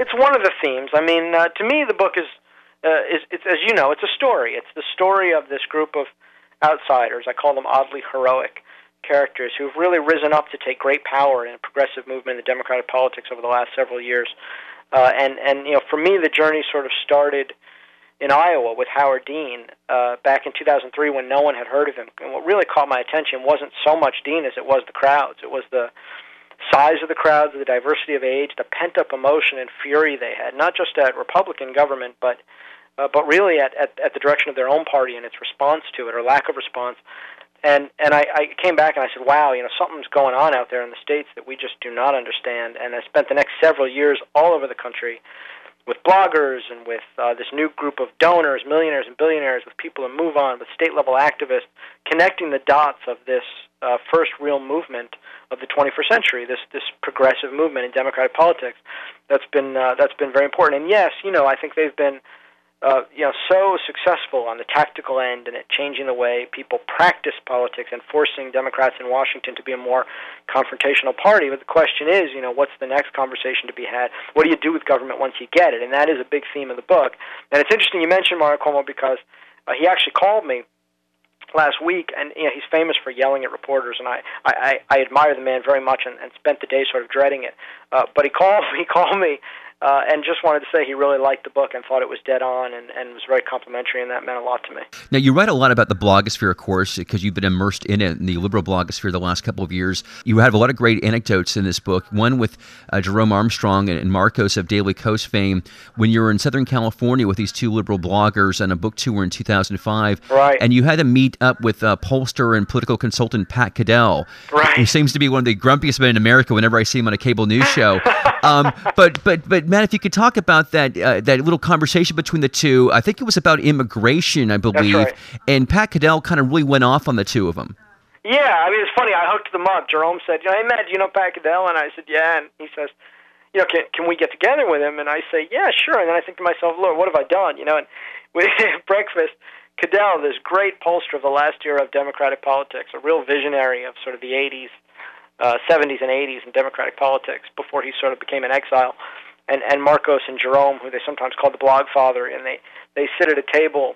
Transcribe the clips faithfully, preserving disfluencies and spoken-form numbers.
it's one of the themes. I mean, uh, to me, the book is, uh, is it's, as you know, it's a story. It's the story of this group of outsiders. I call them oddly heroic characters who've really risen up to take great power in a progressive movement in democratic politics over the last several years. Uh, and, and, you know, for me, the journey sort of started in Iowa with Howard Dean uh, back in two thousand three when no one had heard of him. And what really caught my attention wasn't so much Dean as it was the crowds. It was the size of the crowds, the diversity of age, the pent-up emotion and fury they had, not just at Republican government, but uh, but really at, at, at the direction of their own party and its response to it, or lack of response. And and I, I came back and I said, wow, you know, something's going on out there in the States that we just do not understand. And I spent the next several years all over the country with bloggers and with uh, this new group of donors, millionaires and billionaires, with people in MoveOn, with state-level activists, connecting the dots of this uh, first real movement of the twenty-first century, this this progressive movement in democratic politics. That's been uh, that's been very important. And yes, you know, I think they've been uh, you know so successful on the tactical end and at changing the way people practice politics and forcing Democrats in Washington to be a more confrontational party. But the question is, you know, what's the next conversation to be had? What do you do with government once you get it? And that is a big theme of the book. And it's interesting you mentioned Mario Cuomo because uh, he actually called me last week, and you know, he's famous for yelling at reporters, and I, I, I admire the man very much and, and spent the day sort of dreading it. Uh, but he called he called me uh, and just wanted to say he really liked the book and thought it was dead on and, and was very complimentary, and that meant a lot to me. Now, you write a lot about the blogosphere, of course, because you've been immersed in it, in the liberal blogosphere the last couple of years. You have a lot of great anecdotes in this book, one with uh, Jerome Armstrong and, and Marcos of Daily Kos fame, when you were in Southern California with these two liberal bloggers on a book tour in two thousand five. Right. And you had to meet up with uh, pollster and political consultant Pat Caddell, right. who seems to be one of the grumpiest men in America whenever I see him on a cable news show. um, but, but, but Matt, if you could talk about that uh, that little conversation between the two, I think it was about immigration, I believe, That's right. and Pat Caddell kind of really went off on the two of them. Yeah, I mean, it's funny. I hooked them up. Jerome said, you know, hey, Matt, do you know Pat Caddell? And I said, yeah. And he says, you know, can, can we get together with him? And I say, yeah, sure. And then I think to myself, Lord, what have I done? You know, and we had breakfast. Caddell, this great pollster of the last era of democratic politics, a real visionary of sort of the eighties, uh, seventies and eighties in democratic politics before he sort of became an exile, and, and Marcos and Jerome, who they sometimes call the blog father, and they, they sit at a table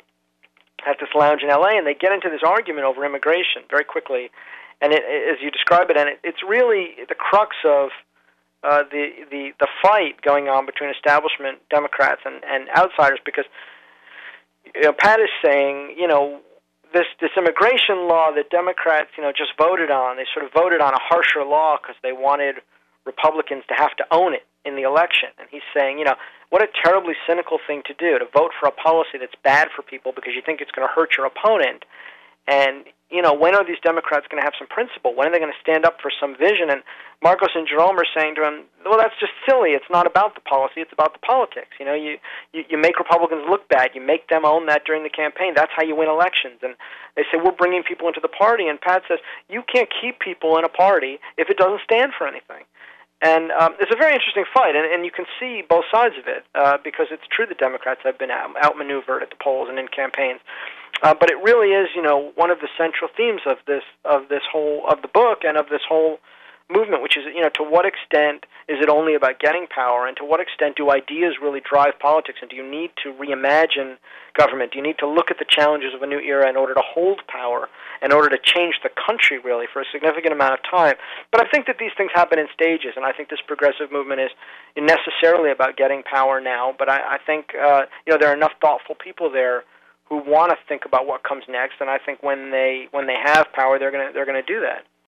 at this lounge in L A, and they get into this argument over immigration very quickly. And it, as you describe it, and it, it's really the crux of uh, the, the, the fight going on between establishment Democrats and, and outsiders, because you know, Pat is saying, you know, this this immigration law that Democrats, you know, just voted on, they sort of voted on a harsher law because they wanted Republicans to have to own it in the election. And he's saying, you know, what a terribly cynical thing to do, to vote for a policy that's bad for people because you think it's going to hurt your opponent. And, you know, when are these Democrats going to have some principle? When are they going to stand up for some vision? And Marcos and Jerome are saying to him, well, that's just silly. It's not about the policy. It's about the politics. You know, you, you, you make Republicans look bad. You make them own that during the campaign. That's how you win elections. And they say, we're bringing people into the party. And Pat says, you can't keep people in a party if it doesn't stand for anything. And um, it's a very interesting fight, and, and you can see both sides of it, uh, because it's true that Democrats have been out, outmaneuvered at the polls and in campaigns. Uh, but it really is, you know, one of the central themes of this of this whole of the book and of this whole movement, which is, you know, to what extent is it only about getting power, and to what extent do ideas really drive politics, and do you need to reimagine government? Do you need to look at the challenges of a new era in order to hold power, in order to change the country, really, for a significant amount of time? But I think that these things happen in stages, and I think this progressive movement is necessarily about getting power now, but I, I think, uh, you know, there are enough thoughtful people there who want to think about what comes next, and I think when they when they have power, they're going to they're going to do that.